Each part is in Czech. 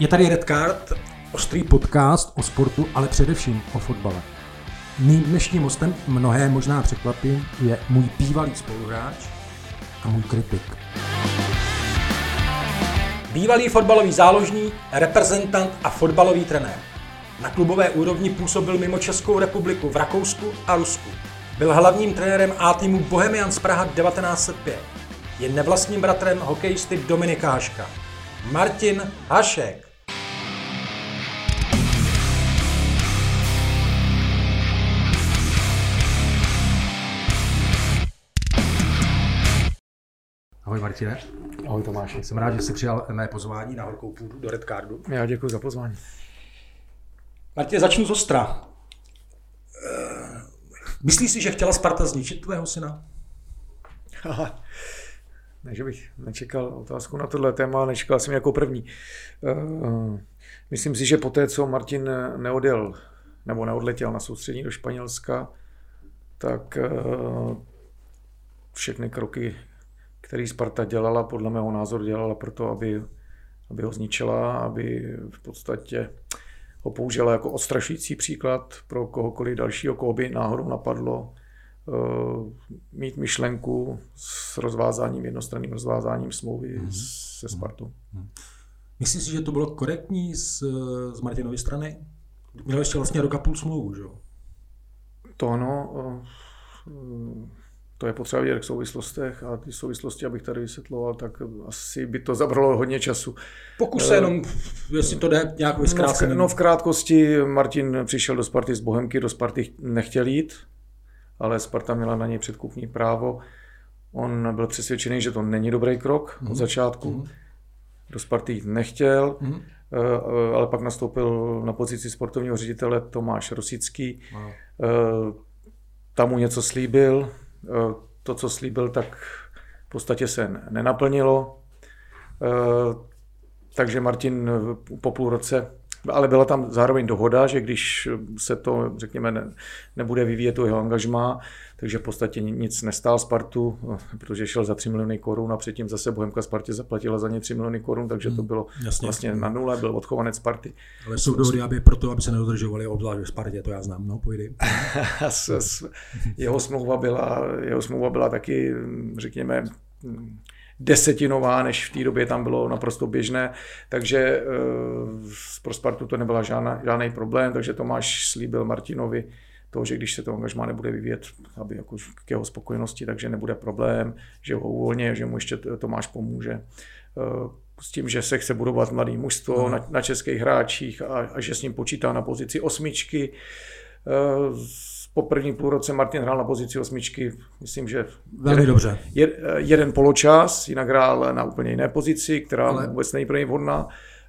Je tady Red Card, ostrý podcast o sportu, ale především o fotbale. Mým dnešním hostem, mnohé možná překvapím, je můj bývalý spoluhráč a můj kritik. Bývalý fotbalový záložník, reprezentant a fotbalový trenér. Na klubové úrovni působil mimo Českou republiku v Rakousku a Rusku. Byl hlavním trenérem A týmu Bohemians Praha 1905. Je nevlastním bratrem hokejisty Dominika Haška. Martin Hašek. Ahoj Martine. Ahoj Tomáši. Jsem rád, že jsi přijal mé pozvání na horkou půdu do Red Cardu. Já děkuji za pozvání. Martine, začnu z ostra. Myslíš si, že chtěla Sparta zničit tvého syna? Ne, že bych nečekal otázku na tohle téma, nečekal jsem jako první. Myslím si, že poté, co Martin neodletěl na soustředění do Španělska, tak všechny kroky, které Sparta dělala, podle mého názoru dělala proto, aby ho zničila, aby v podstatě ho použila jako odstrašující příklad pro kohokoliv dalšího, koho by náhodou napadlo mít myšlenku s jednostranným rozvázáním smlouvy se Spartou. Myslíš si, že to bylo korektní z Martinovy strany? Měl ještě vlastně rok a půl smlouvu, že jo? To ano, to je potřeba vidět v souvislostech a ty souvislosti, abych tady vysvětloval, tak asi by to zabralo hodně času. Pokus se jenom, jestli to jde nějak vyzkráceně. No v krátkosti Martin přišel do Sparty z Bohemky, do Sparty nechtěl jít, ale Sparta měla na něj předkupní právo. On byl přesvědčený, že to není dobrý krok od začátku. Do Sparty jít nechtěl, ale pak nastoupil na pozici sportovního ředitele Tomáš Rosický. Tam mu něco slíbil. To, co slíbil, tak v podstatě se nenaplnilo. Takže Martin po půl roce, ale byla tam zároveň dohoda, že když se to, řekněme, nebude vyvíjet to jeho angažmá, takže v podstatě nic nestál Spartu, protože šel za 3 miliony korun a předtím zase Bohemka Spartě zaplatila za ně 3 miliony korun, takže to bylo vlastně na nule, byl odchovanec Sparty. Ale jsou dohody, aby se nedodržovali, obzvlášť ve Spartě, to já znám, no, pojdi. Jeho smlouva byla taky, řekněme, desetinová, než v té době tam bylo naprosto běžné, takže pro Spartu to nebyla žádný problém, takže Tomáš slíbil Martinovi to, že když se to angažmá nebude vyvíjet, aby jako k jeho spokojenosti, takže nebude problém, že ho uvolně, že mu ještě Tomáš pomůže. S tím, že se chce budovat mladý mužstvo na českých hráčích a že s ním počítá na pozici osmičky. Po první půlroce Martin hrál na pozici osmičky, myslím, že velmi dobře. Jeden poločas, jinak hrál na úplně jiné pozici, která vůbec není pro něj vhodná.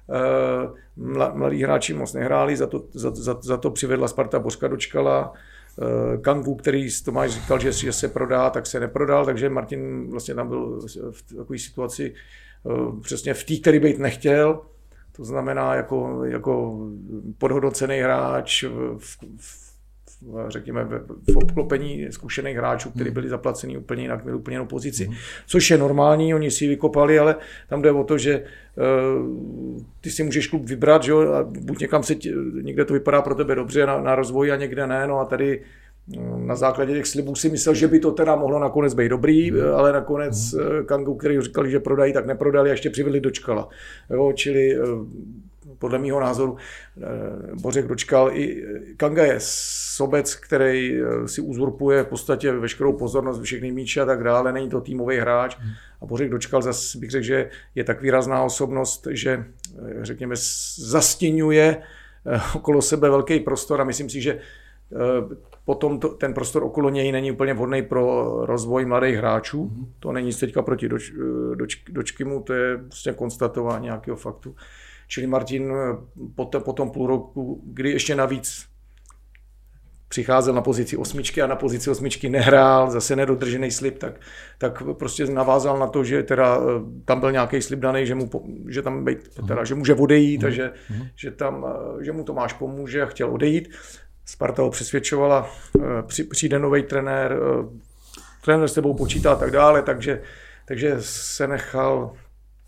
Mladí hráči moc nehráli, za to přivedla Sparta Bořka Dočkala. Kangu, který Tomáš říkal, že se prodá, tak se neprodal, takže Martin vlastně tam byl v takové situaci přesně v té, který být nechtěl. To znamená jako podhodnocený hráč řekněme, v obklopení zkušených hráčů, kteří byli zaplacený úplně jinak, měli úplně jinou pozici. Což je normální, oni si ji vykopali, ale tam jde o to, že ty si můžeš klub vybrat, že jo, a buď někde to vypadá pro tebe dobře na rozvoj a někde ne, no a tady na základě těch slibů si myslel, že by to teda mohlo nakonec být dobrý, ale nakonec Kangu, který říkali, že prodají, tak neprodali a ještě přivedli Dočkala. Jo, čili podle mýho názoru Bořek Dočkal i Kanga je sobec, který si uzurpuje v podstatě veškerou pozornost, všechny míče a tak dále, není to týmový hráč. A Bořek Dočkal zase bych řekl, že je tak výrazná osobnost, že řekněme zastěňuje okolo sebe velký prostor a myslím si, že potom ten prostor okolo něj není úplně vhodný pro rozvoj mladých hráčů. To není nic teďka proti Dočkimu, to je prostě konstatování nějakého faktu. Čili Martin po tom půl roku, kdy ještě navíc přicházel na pozici osmičky a na pozici osmičky nehrál, zase nedodržený slib, tak prostě navázal na to, že teda tam byl nějaký slib daný, že může odejít, že mu Tomáš pomůže a chtěl odejít. Sparta ho přesvědčovala, přijde nový trenér s tebou počítá a tak dále, takže se nechal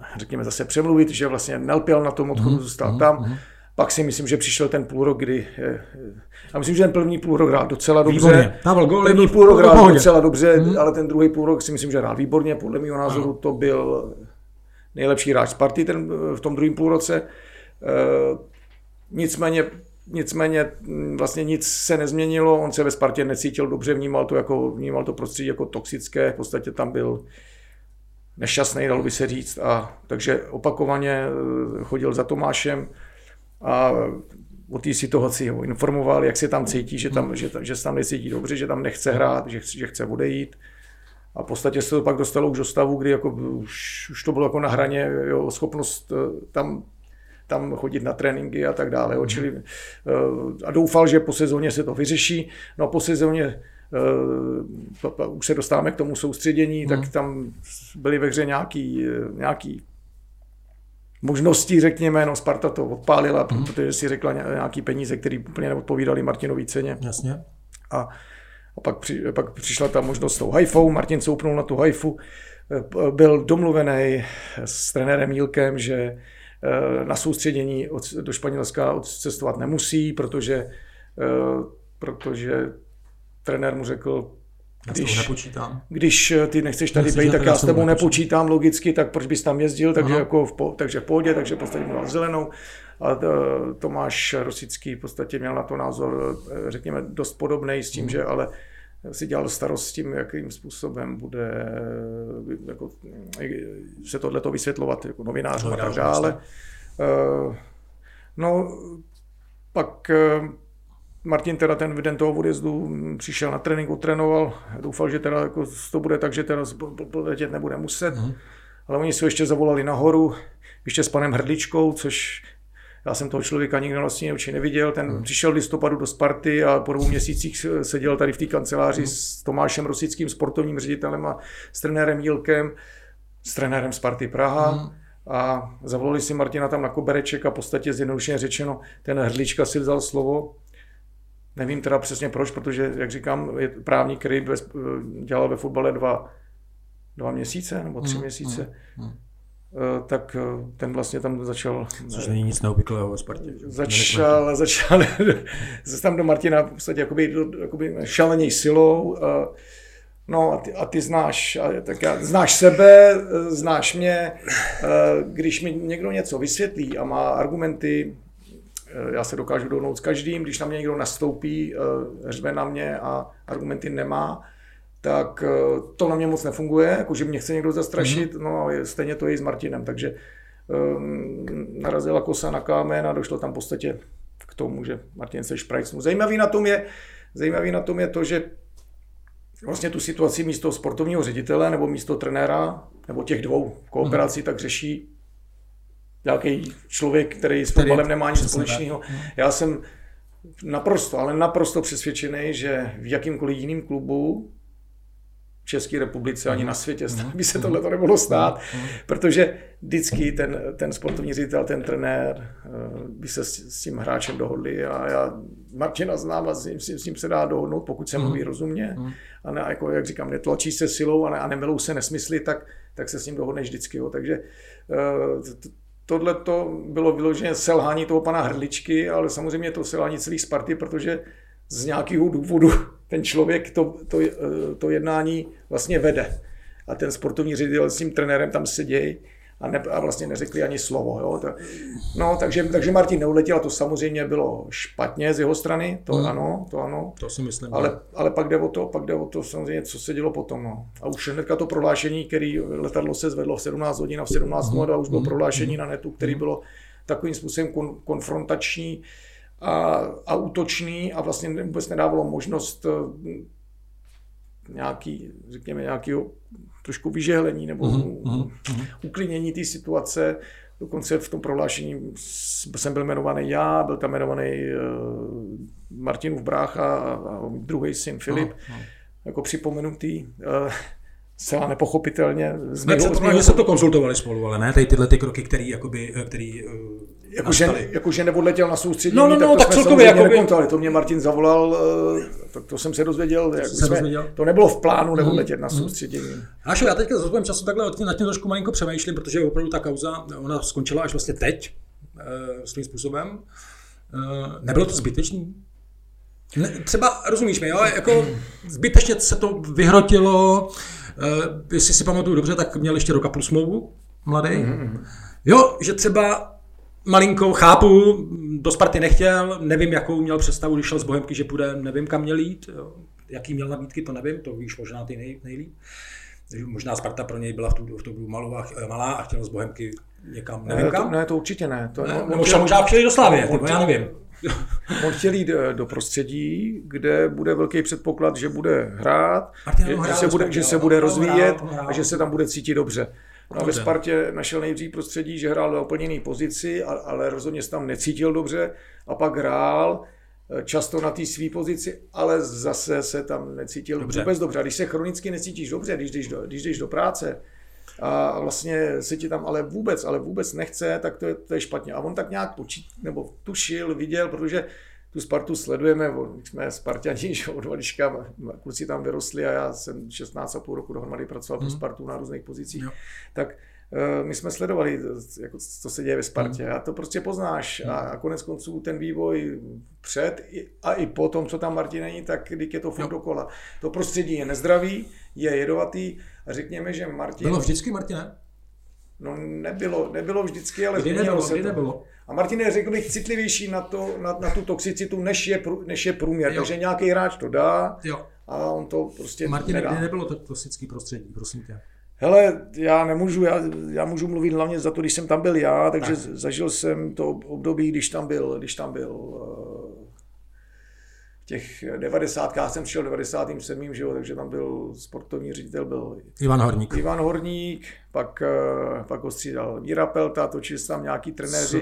řekněme, zase přemluvit, že vlastně nelpěl na tom odchodu, zůstal tam. Pak si myslím, že přišel ten půlrok, kdy... A myslím, že ten první půlrok hrál docela dobře. První půlrok hrál docela dobře, ale ten druhý půlrok si myslím, že hrál výborně. Podle mého názoru to byl nejlepší hráč Sparty v tom druhém půlroce. Nicméně vlastně nic se nezměnilo, on se ve Spartě necítil dobře, vnímal to prostředí jako toxické, v podstatě tam byl nešťastný, dalo by se říct, a takže opakovaně chodil za Tomášem a o té situaci ho informoval, jak se tam cítí, že se tam necítí dobře, že tam nechce hrát, že chce odejít. A v podstatě se to pak dostalo už do stavu, kdy jako už to bylo jako na hraně, jo, schopnost tam chodit na tréninky a tak dále. Čili, a doufal, že po sezóně se to vyřeší. No a po sezóně už se dostáváme k tomu soustředění, tak tam byly ve hře nějaký možností, řekněme, no Sparta to odpálila, protože si řekla nějaký peníze, které úplně neodpovídaly Martinový ceně. Jasně. A pak přišla ta možnost s tou Haifou, Martin soupnul na tu Haifu, byl domluvený s trenérem Jílkem, že na soustředění do Španělska odcestovat nemusí, protože trenér mu řekl, když ty nechceš tady být, tak já s tebou nepočítám logicky, tak proč bys tam jezdil, takže v pohodě, takže v podstatě měl zelenou. A Tomáš Rosický v podstatě měl na to názor, řekněme, dost podobný s tím, že ale si dělal starost s tím, jakým způsobem bude jako, se tohleto vysvětlovat jako novinářům a tak dále. No, pak Martin teda ten den toho odjezdu přišel na trénink, trénoval, doufal, že teda jako to bude tak, že teda letět nebude muset, ale oni se ještě zavolali nahoru, ještě s panem Hrdličkou, což já jsem toho člověka nikdy vlastně oči neviděl, ten přišel v listopadu do Sparty a po 2 měsících seděl tady v té kanceláři s Tomášem Rosickým, sportovním ředitelem a s trenérem Jílkem, s trenérem Sparty Praha. A zavolali si Martina tam na kobereček a v podstatě zjednodušeně řečeno, ten Hrdlička si vzal slovo. Nevím teda přesně proč, protože, jak říkám, je právník, který dělal ve fotbale 2 měsíce nebo 3 měsíce. Tak ten vlastně tam začal... Což není nic neobvyklého ve Spartě. Začal se tam do Martina v podstatě jakoby šaleněj silou. No a ty znáš sebe, znáš mě. Když mi někdo něco vysvětlí a má argumenty, já se dokážu dohodnout s každým, když na mě někdo nastoupí, řve na mě a argumenty nemá, tak to na mě moc nefunguje, jakože mě chce někdo zastrašit, no a stejně to je i s Martinem, takže narazila kosa na kámen a došlo tam v podstatě k tomu, že Martin se šprajcnul. Zajímavý na tom je to, že vlastně tu situaci místo sportovního ředitele nebo místo trenéra, nebo těch 2 kooperací, tak řeší nějaký člověk, který s fotbalem nemá nic společného. Já jsem naprosto přesvědčený, že v jakýmkoliv jiném klubu v České republice ani na světě by se tohle nemohlo stát, protože vždycky ten sportovní ředitel, ten trenér by se s tím hráčem dohodli a já Martina znám a s ním se dá dohodnout, pokud se mluví rozumně a ne, jako, jak říkám, netlačí se silou a nemelou se nesmysly, tak se s ním dohodneš vždycky. Jo. Takže tohle to bylo vyloženě selhání toho pana Hrdličky, ale samozřejmě to selhání celých Sparty, protože z nějakého důvodu ten člověk to jednání vlastně vede. A ten sportovní ředitel s tím trenérem tam sedějí a vlastně neřekli ani slovo. Jo. Takže Martin neuletěl a to samozřejmě bylo špatně z jeho strany, to ano. To si myslím. Ale pak jde o to samozřejmě, co se dělo potom. No. A už hnedka to prohlášení, který letadlo se zvedlo v 17 hodin a v 17:02 a už bylo prohlášení na netu, který bylo takovým způsobem konfrontační a útočný a vlastně vůbec nedávalo možnost nějakého trošku vyžehlení nebo uklidnění té situace. Dokonce v tom prohlášení jsem byl jmenovaný já, byl tam jmenovaný Martinův brácha a druhý syn Filip, jako připomenutý. Zcela nepochopitelně. Oni se to konzultovali spolu, ale ne tyhle ty kroky, který Jakože neodletěl na soustředění, tak celkově jako to mě Martin zavolal, to jsem se dozvěděl, to nebylo v plánu neodletět na soustředění. Až já teďka za svým času takhle nad tím trošku malinko přemýšlím, protože opravdu ta kauza, ona skončila až vlastně teď, svým způsobem. Nebylo to zbytečný? Třeba, rozumíš mi, jo, jako zbytečně se to vyhrotilo, jestli si pamatuju dobře, tak měl ještě rok a půl smlouvu, mladý. Jo, že třeba malinko chápu, do Sparty nechtěl, nevím, jakou měl představu, když šel z Bohemky, že půjde, nevím, kam měl jít, jo. Jaký měl nabídky, to nevím, to víš možná ty nejlíp. Možná Sparta pro něj byla v tu dobu malá a chtěl z Bohemky někam, nevím kam. Ne, to určitě ne. Možná chtěl jít do Slávie, já nevím. On chtěl jít do prostředí, kde bude velký předpoklad, že bude hrát, že se bude rozvíjet a že se tam bude cítit dobře. No, ve Spartě našel nejdřív prostředí, že hrál na úplně jiný pozici, ale rozhodně se tam necítil dobře a pak hrál často na té své pozici, ale zase se tam necítil vůbec dobře. A když se chronicky necítíš dobře, když jdeš do práce a vlastně se ti tam ale vůbec nechce, tak to je špatně. A on tak nějak tušil, viděl, protože tu Spartu sledujeme, jsme Sparťani, od malička, kluci tam vyrostli a já jsem 16,5 roku dohromady pracoval pro Spartu na různých pozicích, tak my jsme sledovali, jako, co se děje ve Spartě a to prostě poznáš a konec konců ten vývoj před a i po tom, co tam Martin není, tak když je to furt dokola. To prostředí je nezdravý, je jedovatý a řekněme, že Martin... Bylo vždycky, Martine? No nebylo vždycky, ale změnilo se to. A Martin je, řekl bych, citlivější na tu toxicitu, než je průměr. Takže nějaký hráč to dá a on to prostě Martin, nedá. Martin, nebylo to toxický prostředí, prosím tě. Hele, já můžu mluvit hlavně za to, když jsem tam byl já, takže zažil jsem to období, když tam byl v těch 90. jsem šel 97. že jo, takže tam byl sportovní ředitel, byl Ivan Horník, pak ho střídal Míra Pelta, točili se tam nějaký trenéři.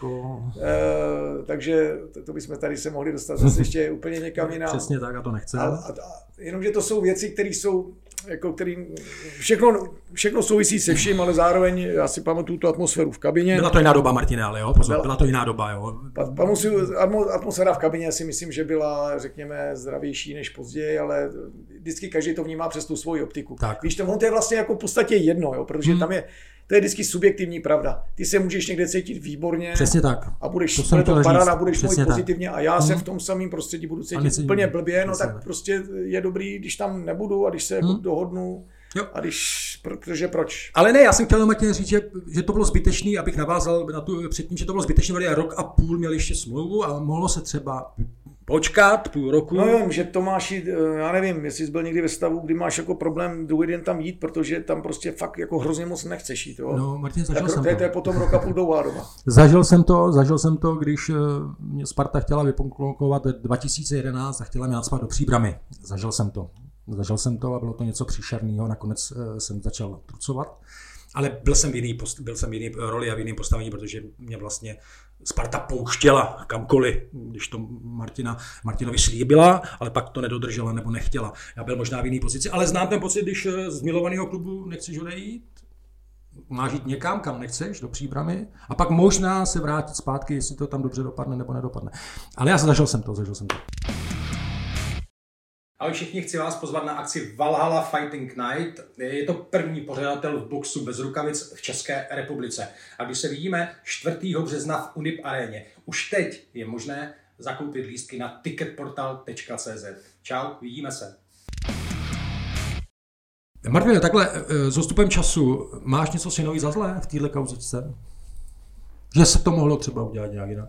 Takže to bychom tady se mohli dostat zase ještě úplně někam jinam. Přesně tak, a to nechce. Jenomže to jsou věci, které jsou jako všechno souvisí se vším, ale zároveň já si pamatuju tu atmosféru v kabině. Byla to jiná doba, Martine, ale jo, pozor, byla to jiná doba, jo. Atmosféra v kabině si myslím, že byla, řekněme, zdravější než později, ale vždycky každý to vnímá přes tu svoji optiku. Víš, to je vlastně jako v podstatě jedno, jo, protože tam to je vždycky subjektivní pravda. Ty se můžeš někde cítit výborně. Budeš to paráda, budeš mluvit pozitivně a já se v tom samém prostředí budu cítit úplně blbě, no tak prostě je dobrý, když tam nebudu a když se dohodnu. A protože proč? Ale ne, já jsem chtěl Martin říct, že to bylo zbytečný, abych navázal na tu předtím, že to bylo zbytečný, ale rok a půl měl ještě smlouvu a mohlo se třeba počkat půl roku. No jo, že to máš, já nevím, jestli jsi byl někdy ve stavu, kdy máš jako problém druhý den tam jít, protože tam prostě fakt jako hrozně moc nechceš jít. Jo? No, Martin, zažil jsem to. To je potom rok a půl dlouhá doba. Zažil jsem to, když mě Sparta chtěla vyponklokovat 2011 a chtěla mě nacpat do Příbrami. Zažil jsem to a bylo to něco příšerného, nakonec jsem začal trucovat. Ale byl jsem v jiný roli a v jiném postavení, protože mě vlastně Sparta pouštěla kamkoliv, když to Martinovi slíbila, ale pak to nedodržela nebo nechtěla. Já byl možná v jiný pozici, ale znám ten pocit, když z milovaného klubu nechceš odejít, máš jít někam, kam nechceš, do Příbramy, a pak možná se vrátit zpátky, jestli to tam dobře dopadne nebo nedopadne. Ale já zažil jsem to. Ahoj všichni, chci vás pozvat na akci Valhalla Fighting Night. Je to první pořadatel v boxu bez rukavic v České republice. A když se vidíme 4. března v Unip aréně. Už teď je možné zakoupit lístky na ticketportal.cz. Čau, vidíme se. Martine, takhle s odstupem času máš něco synovi za zlé v téhle kauzičce? Že se to mohlo třeba udělat nějak jinak?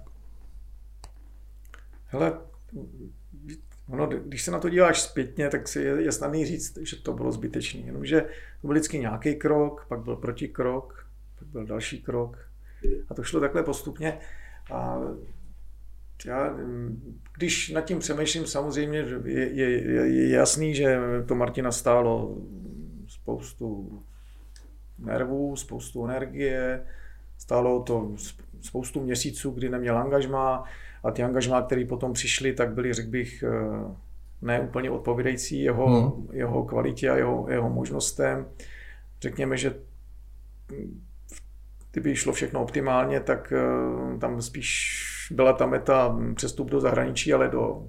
Hele, když se na to díváš zpětně, tak si je snadný říct, že to bylo zbytečné. Jenomže to byl vždycky nějaký krok, pak byl protikrok, pak byl další krok a to šlo takhle postupně. A já, když nad tím přemýšlím, samozřejmě je jasný, že to Martina stálo spoustu nervů, spoustu energie, stálo to spoustu měsíců, kdy neměl angažmá, a ty angažmá, které potom přišly, tak byly, řekl bych, ne úplně odpovídající jeho kvalitě a jeho možnostem. Řekněme, že kdyby šlo všechno optimálně, tak tam spíš byla ta meta přestup do zahraničí, ale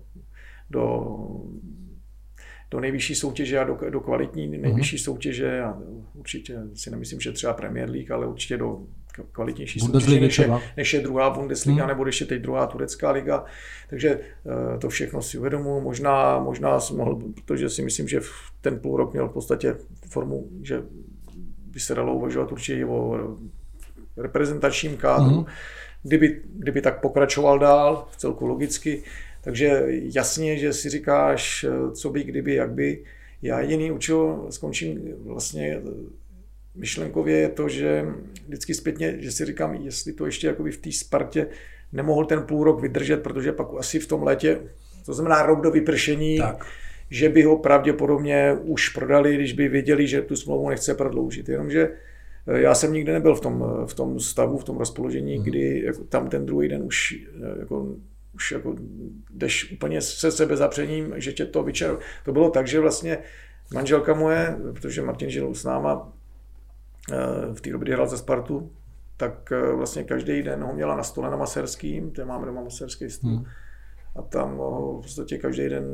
do nejvyšší soutěže a do kvalitní nejvyšší soutěže a určitě si nemyslím, že třeba Premier League, ale určitě do kvalitnější soutěže, než je druhá Bundesliga nebo ještě teď druhá turecká liga. Takže to všechno si uvědomuji. Možná jsem mohl, protože si myslím, že ten půl rok měl v podstatě formu, že by se dalo uvažovat určitě o reprezentačním kádru, kdyby tak pokračoval dál, vcelku logicky. Takže jasně, že si říkáš, co by, kdyby, jak by. Já jediný, u čeho skončím vlastně myšlenkově, je to, že vždycky zpětně, že si říkám, jestli to ještě jakoby v té Spartě nemohl ten půl rok vydržet, protože pak asi v tom létě, to znamená rok do vypršení, že by ho pravděpodobně už prodali, když by věděli, že tu smlouvu nechce prodloužit. Jenomže já jsem nikdy nebyl v tom stavu, v tom rozpoložení, kdy jako, tam ten druhý den už jdeš úplně se sebezapřením, že tě to vyčerpá. To bylo tak, že vlastně manželka moje, protože Martin žil s náma v té době, kdy hrál za Spartu, tak vlastně každý den ho měla na stole na maserským, tam máme doma maserský stůl. A tam ho v podstatě každý den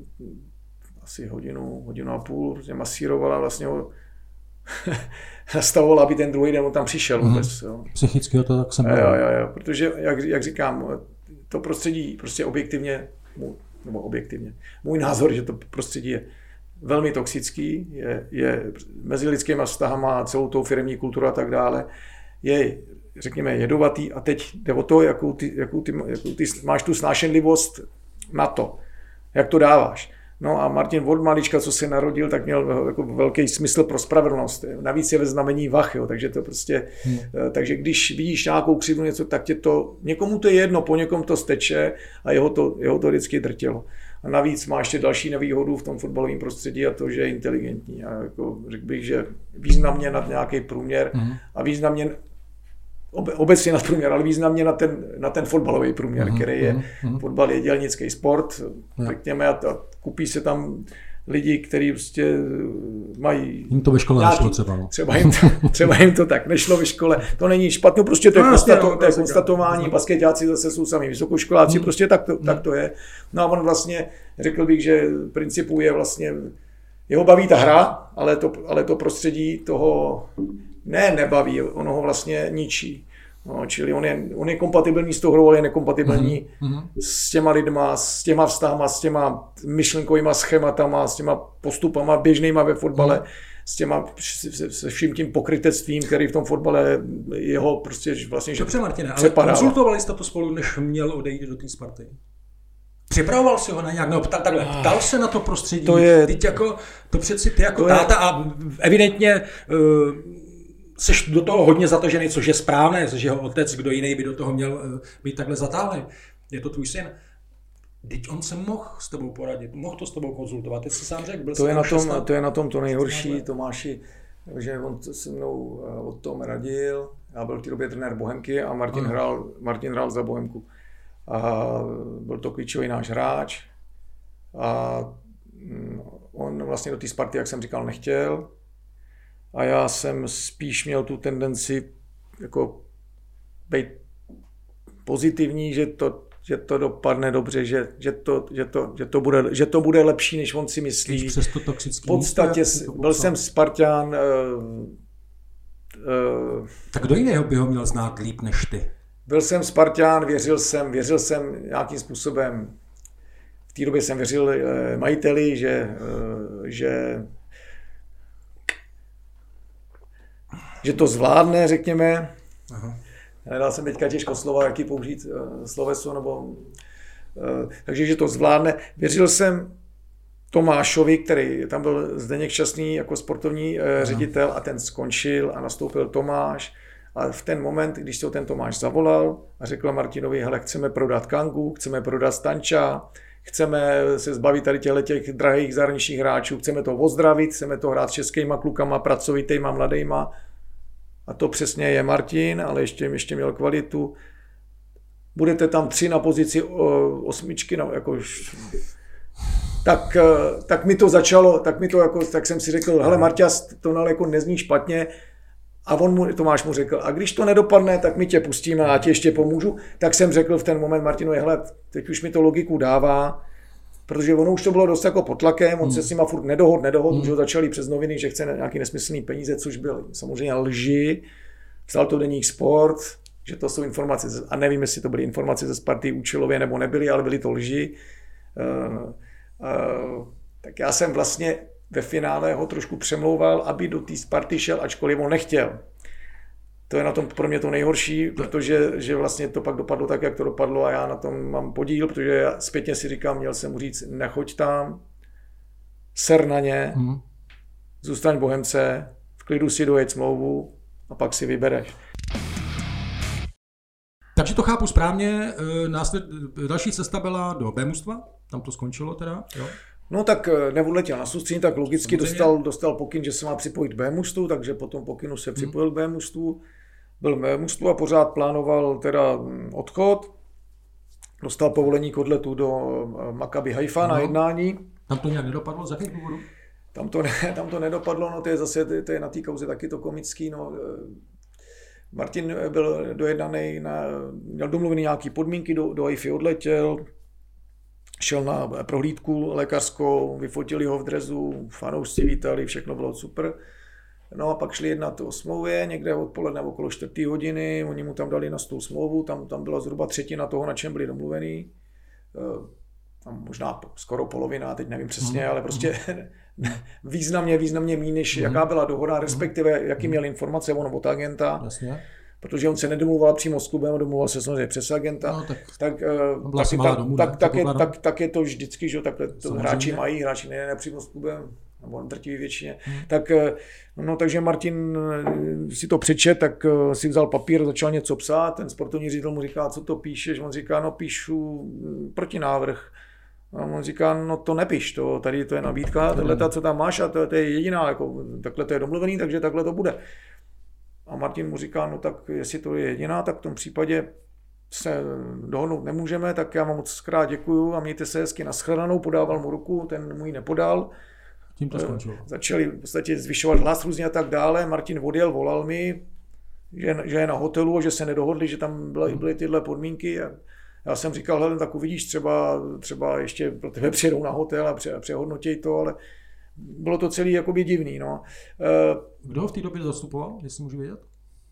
asi hodinu a půl masírovala, vlastně ho nastavovala, aby ten druhý den tam přišel vůbec. Jo. Psychicky to tak jsem jo, protože, jak říkám, to prostředí prostě objektivně, můj názor, že to prostředí je velmi toxický, je mezi lidskými vztahama, celou tou firemní kulturou a tak dále, je, řekněme, jedovatý a teď jde o to, jakou ty máš tu snášenlivost na to, jak to dáváš. No a Martin od malička, co se narodil, tak měl jako velký smysl pro spravedlnost. Navíc je ve znamení vach, jo, takže to prostě, takže když vidíš nějakou křivdu něco, tak tě to, někomu to je jedno, po někom to steče a jeho to vždycky drtilo. A navíc má ještě další nevýhodu v tom fotbalovém prostředí a to, že je inteligentní. A jako řekl bych, že významně nad nějaký průměr a významně obecně nad průměr, ale významně na ten fotbalový průměr, který je, fotbal je dělnický sport, řekněme, a kupí se tam lidi, kteří prostě mají... Jim to ve škole nešlo třeba. No. Třeba jim to tak nešlo ve škole. To není špatně, prostě to je konstatování. Basketáci zase jsou sami vysokoškoláci, prostě tak to je. No a on vlastně, řekl bych, že v principu je vlastně, jeho baví ta hra, ale to prostředí toho nebaví, ono ho vlastně ničí. No, čili on je kompatibilní s tou hrou, ale je nekompatibilní s těma lidma, s těma vztahama, s těma myšlenkovýma schématama, s těma postupama běžnýma ve fotbale, se vším tím pokrytectvím, který v tom fotbale jeho prostě vlastně Dobře, Martine, ale konzultovali jste to spolu, než měl odejít do té Sparty? Připravoval si ho na nějak, ptal se na to prostředí, to přeci ty jako táta a evidentně seš do toho hodně zatažený, což je správné, což jeho otec, kdo jiný by do toho měl být takhle zatáhlý. Je to tvůj syn. Teď on se mohl s tebou poradit, mohl to s tebou konzultovat, ty jsi sám řekl. To je na tom to nejhorší, Tomáši, že on se mnou o tom radil, já byl v té době trenér Bohemky a Martin hrál za Bohemku. A byl to klíčový náš hráč a on vlastně do té Sparty, jak jsem říkal, nechtěl. A já jsem spíš měl tu tendenci jako být pozitivní, že to dopadne dobře, že to bude lepší, než on si myslí. V podstatě byl jsem Sparťan. Tak kdo jiného by ho měl znát líp než ty? Byl jsem Sparťan, věřil jsem nějakým způsobem. V té době jsem věřil majiteli, že to zvládne, řekněme. Nedal jsem teďka těžko slova, jaký použít sloveso, takže že to zvládne. Věřil jsem Tomášovi, který tam byl Zdeněk Šťastný jako sportovní ředitel a ten skončil a nastoupil Tomáš. A v ten moment, když se ten Tomáš zavolal a řekl Martinovi, hele, chceme prodat Kangu, chceme prodat Stanča, chceme se zbavit tady těch drahých zahraničních hráčů, chceme to ozdravit, chceme to hrát s českýma klukama, pracovitýma, mladejma. A to přesně je Martin, ale ještě měl kvalitu. Budete tam 3 na pozici 8, tak mi to začalo, tak jsem si řekl, hele Marťas, to jako nezní špatně, A Tomáš mu řekl, a když to nedopadne, tak my tě pustíme a já ti ještě pomůžu. Tak jsem řekl v ten moment Martinovi, hele, teď už mi to logiku dává, protože ono už to bylo dost jako pod tlakem, on se s nima furt nedohod, už ho začali přes noviny, že chce nějaký nesmyslný peníze, což byl samozřejmě lži. Psal to Deník Sport, že to jsou informace, a nevím, jestli to byly informace ze Sparty účelově nebo nebyly, ale byly to lži. Tak já jsem vlastně ve finále ho trošku přemlouval, aby do té Sparty šel, ačkoliv on nechtěl. To je na tom pro mě to nejhorší, protože že vlastně to pak dopadlo tak, jak to dopadlo a já na tom mám podíl, protože já zpětně si říkám, měl jsem mu říct, nechoď tam, ser na ně, zůstaň Bohemce, v klidu si dojeď smlouvu a pak si vybereš. Takže to chápu správně, další cesta byla do B mužstva, tam to skončilo teda, jo? No tak neodletěl na soustředění, tak logicky dostal pokyn, že se má připojit k B mužstvu, takže po tom pokynu se připojil k B mužstvu, byl v B mužstvu a pořád plánoval teda odchod, dostal povolení k odletu do Maccabi Haifa na jednání. Tam to nějak nedopadlo, z jakých důvodů? Tam to nedopadlo, no to je zase to je na té kauze taky to komický, no. Martin byl dojednaný, měl domluvený nějaký podmínky, do Haify odletěl, šel na prohlídku lékařskou, vyfotili ho v dresu, fanoušci vítali, všechno bylo super. No a pak šli jednat o smlouvě, někde odpoledne okolo 4. hodiny, oni mu tam dali na stůl smlouvu, tam byla zhruba třetina toho, na čem byli domluvený. Tam možná skoro polovina, teď nevím přesně, ale prostě významně míň, než jaká byla dohoda, respektive jaký měl informace on od agenta. Jasně. Protože on se nedomluval přímo s klubem, domluval se samozřejmě přes agenta, no, tak je to vždycky, že takhle to hráči ne přímo s klubem, nebo drtivý většině. Takže Martin si to přečet, tak si vzal papír, začal něco psát, ten sportovní ředitel mu říká, co to píšeš, on říká, no píšu protinávrh. A on říká, no to nepiš, tady to je nabídka, tato, co tam máš a to je jediná, jako, takhle to je domluvený, takže takhle to bude. A Martin mu říká, no tak jestli to je jediná, tak v tom případě se dohodnout nemůžeme, tak já vám moc krát děkuju a mějte se hezky, nashledanou, podával mu ruku, ten mu ji nepodal. Tím to skončilo. Začali v podstatě zvyšovat hlas různě a tak dále, Martin odjel, volal mi, že je na hotelu, že se nedohodli, že tam byly tyhle podmínky. A já jsem říkal, hele, tak uvidíš, třeba ještě pro tebe přijedou na hotel a přehodnotěj to, ale bylo to celý jakoby divný. No. Kdo ho v té době zastupoval, jestli můžu vědět?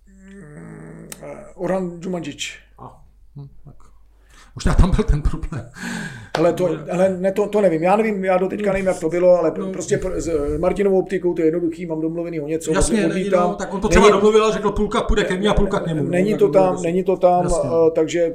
Orhan Džumadžič. Tak. Možná tam byl ten problém. To nevím. Já do teďka nevím, jak to bylo, ale prostě s Martinovou optikou to je jednoduchý, mám domluvený o něco. Jasně, tak on to třeba domluvil a řekl, půlka půjde ke mně a půlka k němu. Není to tam, takže...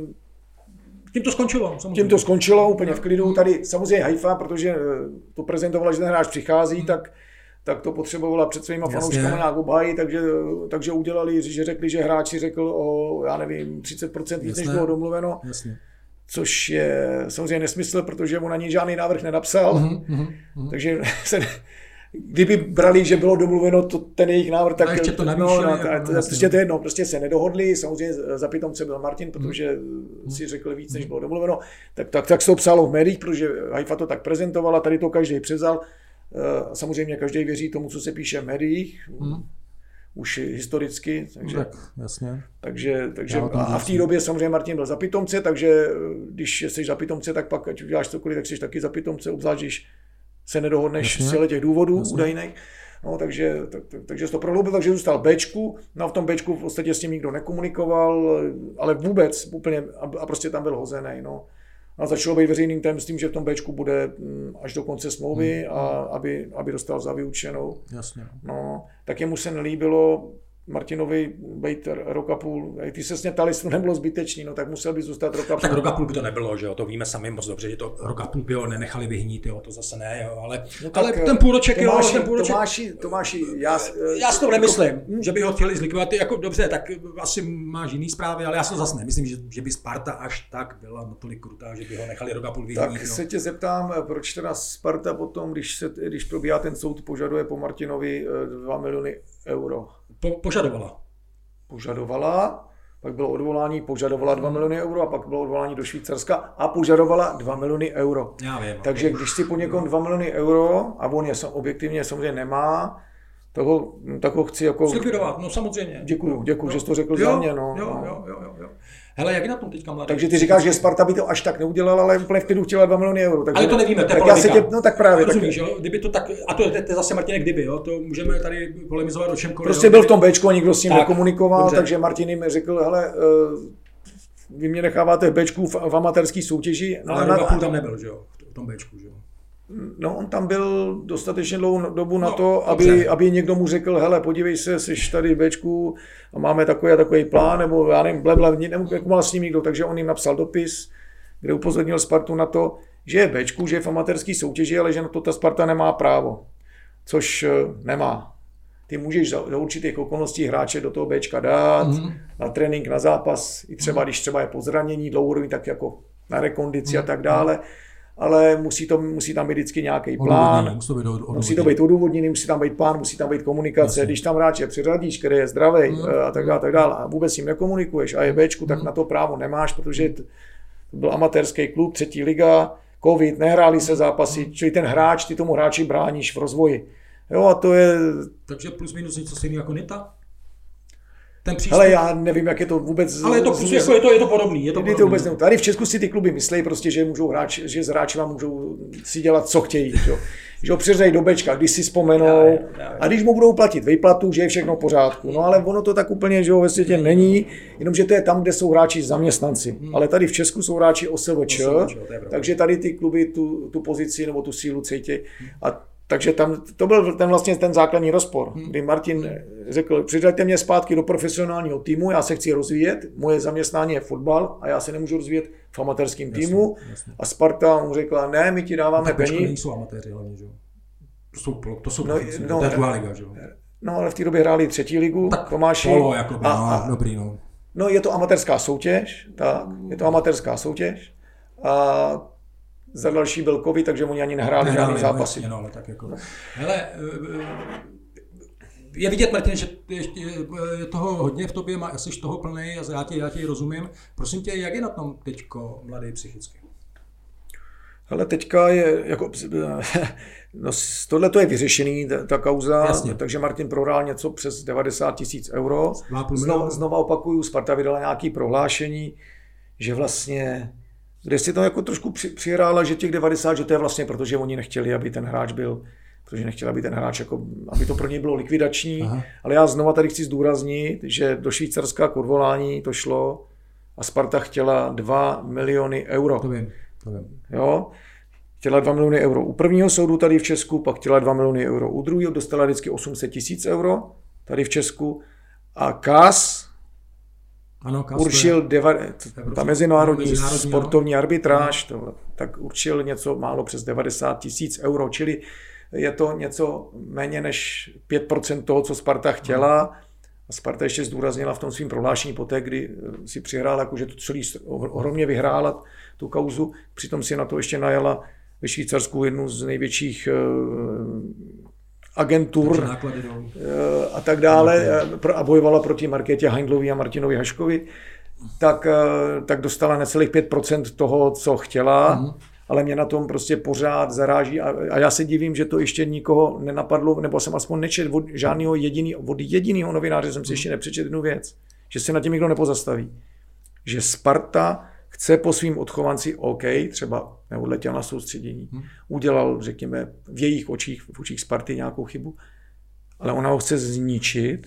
Tím to skončilo úplně v klidu. Tady samozřejmě Haifa, protože to prezentovala, že ten hráč přichází, tak to potřebovala před svýma fanouškama nějak obhájit, takže udělali, že řekli, že hráči řekl o, já nevím, 30% víc, než bylo domluveno. Jasně. Což je samozřejmě nesmysl, protože on ani žádný návrh nenapsal. Takže kdyby brali, že bylo domluveno ten jejich návrh, tak ještě to prostě to jedno, prostě se nedohodli. Samozřejmě za pitomce byl Martin, protože si řekl víc, než bylo domluveno. Tak se to psalo v médiích, protože Haifa to tak prezentovala, tady to každý převzal. Samozřejmě každý věří tomu, co se píše v médiích, už historicky. Takže a v té době samozřejmě Martin byl za pitomce, takže když jsi za pitomce, tak pak ať uděláš cokoliv, tak jsi taky za pitomce, obzvlášť když se nedohodneš z těch důvodů údajných. No, takže to prohloubil, takže zůstal Bčku. No a v tom Bčku v podstatě s ním nikdo nekomunikoval, ale vůbec úplně a prostě tam byl hozený. No. A začalo být veřejným tajemstvím, že v tom Bčku bude až do konce smlouvy a aby dostal za vyučenou. Jasně. No, tak jemu se nelíbilo Martinovi být rok a půl. Ty se snětali, to nebylo zbytečný, no tak musel by zůstat rok a půl. Tak rok a půl by to nebylo, že jo, to víme sami moc dobře, že to rok a půl by ho nenechali vyhnít, jo, to zase ne, jo, ale ten půlroček, Tomáši, já si to nemyslím, že by ho chtěli zlikvidovat, jako dobře, tak asi máš jiný zprávy, ale já si to zase nemyslím, že by Sparta až tak byla natolik krutá, že by ho nechali rok a půl vyhnít. Tak se tě zeptám, proč teda Sparta potom, když probíhá ten soud, požaduje po Martinovi 2 miliony euro. Požadovala, pak bylo odvolání, požadovala 2 miliony euro a pak bylo odvolání do Švýcarska a požadovala 2 miliony euro. Já vím. Takže když si po někom 2 miliony euro a on je objektivně samozřejmě nemá, tak ho chci jako... Zlikvidovat, no samozřejmě. Děkuju, že jsi to řekl za mě, no. Jo. Hele, jak je na tom teďka mladý? Takže ty říkáš, že Sparta by to až tak neudělala, ale úplně v klidu chtěla 2 miliony euro. Takže, ale to nevíme, to je polemika. No tak právě. Rozumíš, jo? Kdyby to tak, a to je zase Martine kdyby, jo? To můžeme tady polemizovat o čemkoliv. Prostě jo? Byl v tom Bčku a nikdo s ním nekomunikoval, dobře. Takže Martin jim řekl, hele, vy mě necháváte v Bčku v amatérský soutěži. Ale Liverpool tam nebyl, že jo? V tom Bčku, že jo? No, on tam byl dostatečně dlouhou dobu na to, aby někdo mu řekl, hele, podívej se, jsi tady v Bčku a máme takový a takový plán, nebo já nevím, nemohl s ním nikdo, takže on jim napsal dopis, kde upozornil Spartu na to, že je v Bčku, že je v amatérský soutěži, ale že na to ta Sparta nemá právo, což nemá. Ty můžeš za určitých okolností hráče do toho Bčka dát, na trénink, na zápas, i třeba, když třeba je po zranění dlouhodobý, tak jako na rekondici a tak dále. Ale musí tam být vždycky nějaký plán, musí to být odůvodněný, musí tam být plán, musí tam být komunikace. Když tam hráče přiřadíš, který je zdravý a tak dále a vůbec s ním nekomunikuješ a je Bčku, tak na to právo nemáš, protože to byl amatérský klub, 3. liga, covid, nehráli se zápasy, čili ty tomu hráči bráníš v rozvoji. Jo, a to je... Takže plus minus něco stejného jako Nita? Ale já nevím, jak je to vůbec... Ale je to podobný. Tady v Česku si ty kluby myslí prostě, že že s hráčima můžou si dělat, co chtějí. Že ho přiřají do Bčka, když si vzpomenou a když mu budou platit výplatu, že je všechno v pořádku. No ale ono to tak úplně, že ve světě není, jenomže to je tam, kde jsou hráči zaměstnanci. Ale tady v Česku jsou hráči OSVČ, takže tady ty kluby tu pozici nebo tu sílu cítí. Takže tam to byl ten základní rozpor, kdy Martin řekl, přiřaďte mě zpátky do profesionálního týmu, já se chci rozvíjet, moje zaměstnání je fotbal a já se nemůžu rozvíjet v amatérském týmu. Jasně. A Sparta mu řekla, ne, my ti dáváme peníze. Nejsou amatéři hlavně, že jo? To jsou to je druhá liga, že jo? No, ale v té době hráli 3. ligu, tak Tomáši. Polo, jakoby, dobrý, no. No, je to amatérská soutěž, tak, je to amatérská soutěž a za další byl covid, takže oni ani nehráli žádný zápasy. No, ale tak jako. Hele, je vidět, Martin, že je toho hodně v tobě, jsi toho plnej a já ti rozumím. Prosím tě, jak je na tom teďko mladý psychicky? Hele, teďka je, jako, no, tohle to je vyřešený, ta kauza, jasně. Takže Martin prohrál něco přes 90 000 euro. Znova opakuju, Sparta vydala nějaké prohlášení, že vlastně, kde si to jako trošku přihrála, že těch 90, že to je vlastně protože oni nechtěli, aby ten hráč byl, protože nechtěli, aby ten hráč, jako, aby to pro něj bylo likvidační. Aha. Ale já znova tady chci zdůraznit, že do Švýcarska k odvolání to šlo a Sparta chtěla 2 miliony euro. To vím. Jo? Chtěla 2 miliony euro u prvního soudu tady v Česku, pak chtěla 2 miliony euro u druhého, dostala vždycky 800 000 euro tady v Česku a KAS určil ta mezinárodní sportovní arbitráž, tak určil něco málo přes 90 000 euro, čili je to něco méně než 5% toho, co Sparta chtěla. A Sparta ještě zdůraznila v tom svým prohlášení poté, kdy si přihrála, jako, že to celý ohromně vyhrála tu kauzu, přitom si na to ještě najala ve Švýcarsku jednu z největších agentur a tak dále a bojovala proti Markétě Heindlovi a Martinovi Haškovi, tak dostala necelých 5% toho, co chtěla, ale mě na tom prostě pořád zaráží a já se divím, že to ještě nikoho nenapadlo, nebo jsem aspoň nečet od jediného novináře jsem si ještě nepřečet jednu věc, že se nad tím nikdo nepozastaví. Že Sparta chce po svým odchovanci OK, třeba neodletěl na soustředění, udělal, řekněme, v jejich očích, v očích Sparty nějakou chybu, ale ona ho chce zničit.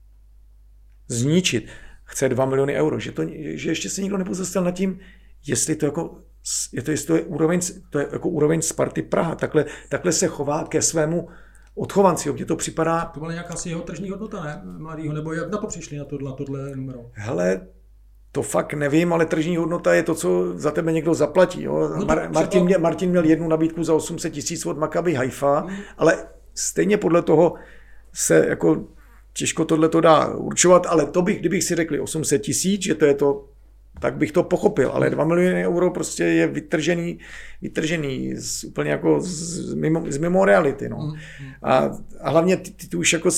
Chce 2 miliony euro, že ještě se nikdo nepozastavil nad tím, jestli to jako to je jako úroveň Sparty Praha. Takhle se chová ke svému odchovanci. Mně to připadá... To byla nějaká asi jeho tržní hodnota, ne? Mladýho, nebo jak na to přišli, na tohle numero? Hele, to fakt nevím, ale tržní hodnota je to, co za tebe někdo zaplatí. Jo? Martin měl jednu nabídku za 800 000 od Maccabi Haifa, ale stejně podle toho se jako těžko tohleto dá určovat, ale to kdybych si řekli 800 000, že to je to, tak bych to pochopil, ale 2 miliony euro prostě je vytržený úplně jako z mimo reality. No. A hlavně ty už jako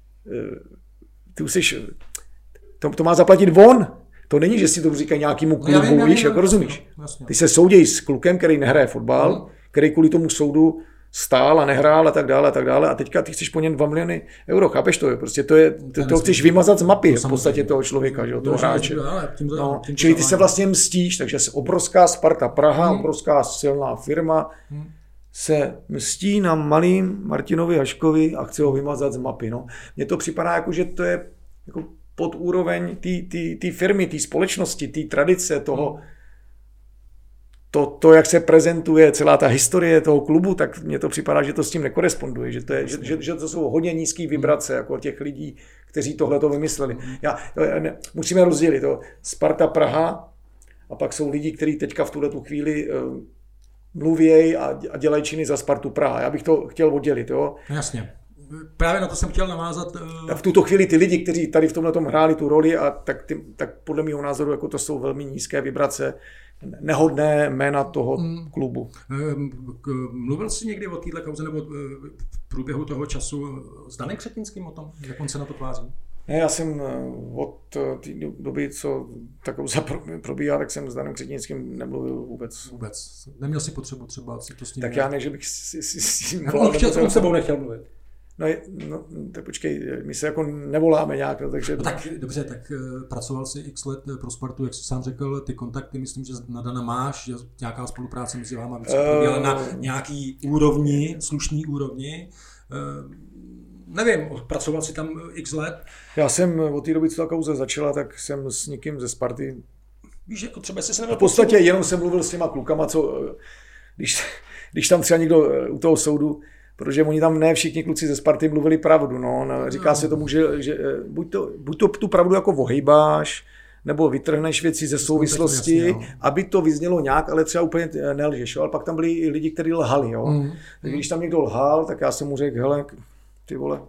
to má zaplatit on. To není, že si to říká nějakému klubu, víš, jako rozumíš. Ty se soudějí s klukem, který nehraje fotbal, který kvůli tomu soudu stál a nehrál a tak dále a teďka ty chceš po něm 2 miliony euro, chápeš to? Prostě to chceš vymazat z mapy v podstatě toho člověka, že, toho hráče. No, čili ty se vlastně mstíš, takže obrovská Sparta Praha, obrovská silná firma se mstí na malým Martinovi Haškovi a chce ho vymazat z mapy. No. Mně to připadá, jako, že to je jako pod úroveň té firmy, té společnosti, té tradice, toho, jak se prezentuje celá ta historie toho klubu, tak mně to připadá, že to s tím nekoresponduje, že to jsou hodně nízký vibrace jako těch lidí, kteří tohle to vymysleli. Musíme rozdělit to Sparta Praha a pak jsou lidi, kteří teďka v tuhletu chvíli mluvějí a dělají činy za Spartu Praha. Já bych to chtěl oddělit. Jo? No jasně. Právě na to jsem chtěl navázat. A v tuto chvíli ty lidi, kteří tady v tomhletom hráli tu roli, tak podle mého názoru jako to jsou velmi nízké vibrace, nehodné jména toho klubu. Mluvil jsi někdy o této kauze nebo v průběhu toho času s Danem Křetínským o tom, jak on se na to tváří? Ne, já jsem od té doby, co ta kauza probíhá, tak jsem s Danem Křetínským nemluvil vůbec. Neměl jsi potřebu třeba si to s ním... Tak já ne, že bych s ním volal. On s sebou nechtěl mluvit. No, tak počkej, my se jako nevoláme nějak, no, takže... No tak dobře, tak pracoval jsi x let pro Spartu, jak jsi sám řekl, ty kontakty, myslím, že na Dana máš, že nějaká spolupráce mezi váma probíhala na nějaký úrovni, slušný úrovni. Nevím, pracoval jsi tam x let? Já jsem od té doby, co ta kauza začala, tak jsem s někým ze Sparty... Víš, jako třeba jsi se neměl... V podstatě jenom jsem mluvil s těma klukama, co... Když tam třeba někdo u toho soudu, protože oni tam ne všichni kluci ze Sparty mluvili pravdu, no. Říká se tomu, že buď to tu pravdu jako ohejbáš, nebo vytrhneš věci ze souvislosti, aby to vyznělo nějak, ale třeba úplně nelžeš, jo. Ale pak tam byli i lidi, kteří lhali, jo. Tak když tam někdo lhal, tak já jsem mu řekl, hele, ty vole,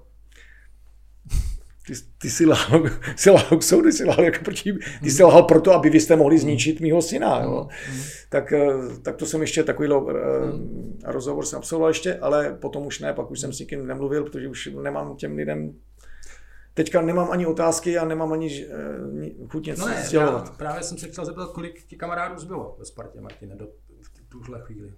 ty jsi lhal k soudu, ty jsi lhal proto, aby vy jste mohli zničit mýho syna, jo. Tak to jsem ještě takový rozhovor jsem absolvoval ještě, ale potom už ne, pak už jsem s nikým nemluvil, protože už nemám těm lidem, teďka nemám ani otázky a nemám ani chuť něco sdělovat. Právě jsem se chtěl zeptat, kolik ti kamarádů zbylo ve Spartě, Martine, v tuhle chvíli.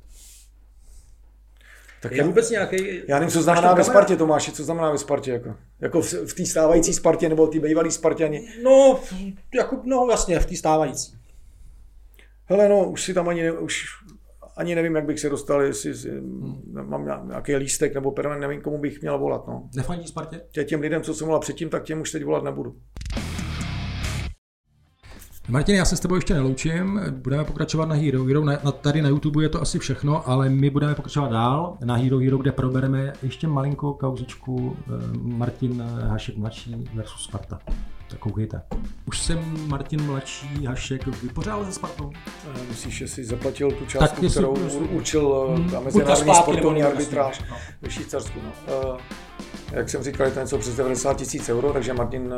Tak je vůbec nějaký... Já nevím, co znamená ve Spartě, Tomáši, co znamená ve Spartě, jako v té stávající Spartě, nebo ty bývalý Sparťani? No jasně, v té stávající. Hele, no, už si tam ani nevím, jak bych se dostal, jestli mám nějaký lístek nebo permanent, nevím, komu bych měl volat, no. Nefandí Spartě? Těm lidem, co jsem volal předtím, tak těm už teď volat nebudu. Martin, já se s tebou ještě neloučím, budeme pokračovat na Hero Hero, tady na YouTube je to asi všechno, ale my budeme pokračovat dál na Hero Hero, kde probereme ještě malinkou kauzičku Martin Hašek mladší versus Sparta. Tak koukejte. Už jsem Martin mladší Hašek vypořádal se Spartou? Myslíš, že jsi zaplatil tu částku, kterou určil mezinárodní sportovní arbitráž ve Švýcarsku? No. Jak jsem říkal, je to něco přes 90 000 euro, takže Martin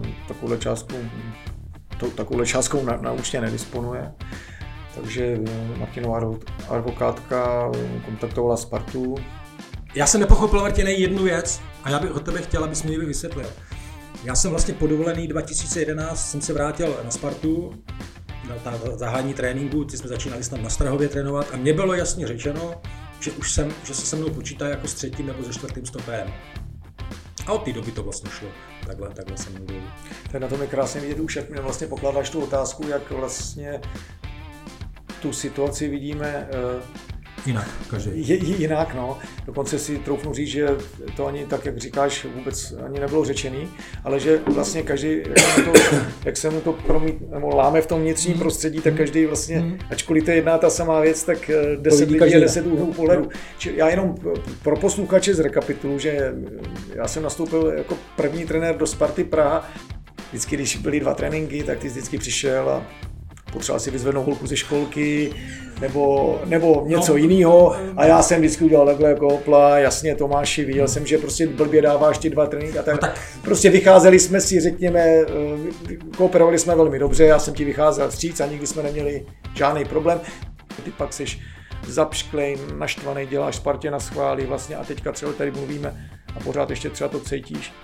takovouhle částkou na účtě nedisponuje. Takže Martinová advokátka kontaktovala Spartu. Já jsem nepochopil, Martine, jednu věc a já bych od tebe chtěl, abys mi ji vysvětlil. Já jsem vlastně po dovolený 2011 jsem se vrátil na Spartu, na zahájení tréninku, ty jsme začínali snad na Strahově trénovat a mně bylo jasně řečeno, že se se mnou počítá jako s 3. nebo se 4. stopérem. A od té doby to vlastně šlo. Takhle jsem mluvil. Tak na tom je krásně vidět už, jak mi vlastně pokládáš tu otázku, jak vlastně tu situaci vidíme jinak, jinak, no. Dokonce si troufnu říct, že to ani tak, jak říkáš, vůbec ani nebylo řečený, ale že vlastně každý, jak se mu to láme v tom vnitřním prostředí, tak každý vlastně, ačkoliv to je jedna ta samá věc, tak 10 lidí a 10 úhlů pohledu. Já jenom pro posluchače zrekapituluji, že já jsem nastoupil jako první trenér do Sparty Praha. Vždycky, když byly 2 tréninky, tak ty vždycky přišel a potřeboval si vyzvednout holku ze školky, nebo něco jiného. A já jsem vždycky udělal takhle jako opla, jasně Tomáši, viděl jsem, že prostě blbě dáváš ty 2 tréninky a tak. Prostě vycházeli jsme si, řekněme, kooperovali jsme velmi dobře, já jsem ti vycházel vstříc a nikdy jsme neměli žádný problém. Ty pak seš zapšklej, naštvaný, děláš Spartě na schvály vlastně a teďka třeba tady mluvíme a pořád ještě třeba to cítíš.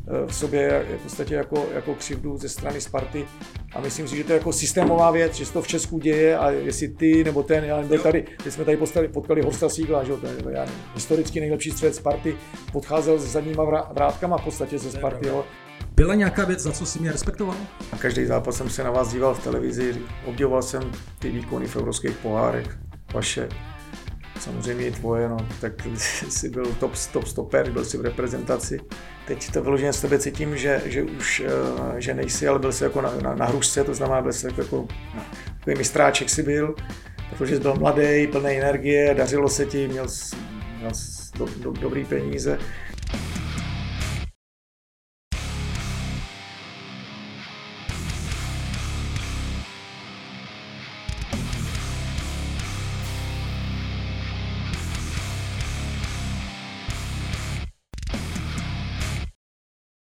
v sobě v podstatě jako křivdu ze strany Sparty a myslím si, že to je jako systémová věc, že se to v Česku děje a jestli ty nebo ten, já byl tady, teď jsme tady potkali Horsta Siegla, že to je historicky nejlepší střelec Sparty, podcházel s zadníma vrátkama v podstatě ze Sparty. Jo. Byla nějaká věc, za co si mě respektoval? Na každý zápas jsem se na vás díval v televizi, obdivoval jsem ty výkony v evropských pohárech, vaše, samozřejmě i tvoje, no, tak jsi byl top stoper, byl jsi v reprezentaci. Teď to vyloženě z tebe cítím, že už že nejsi, ale byl jsi jako na hrušce, to znamená, byl jsi jako takový mistráček si byl, protože jsi byl mladý, plný energie, dařilo se ti, měl dobrý peníze.